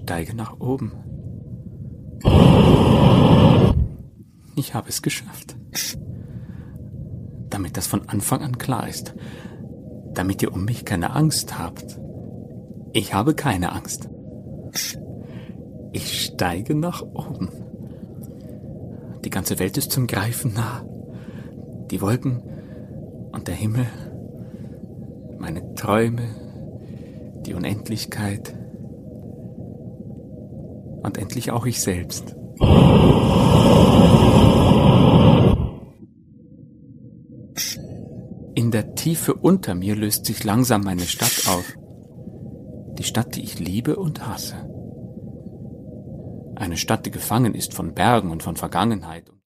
steige nach oben. Ich habe es geschafft. Damit das von Anfang an klar ist. Damit ihr um mich keine Angst habt. Ich habe keine Angst. Ich steige nach oben. Die ganze Welt ist zum Greifen nah. Die Wolken und der Himmel, meine Träume, die Unendlichkeit und endlich auch ich selbst. In der Tiefe unter mir löst sich langsam meine Stadt auf. Die Stadt, die ich liebe und hasse. Eine Stadt, die gefangen ist von Bergen und von Vergangenheit.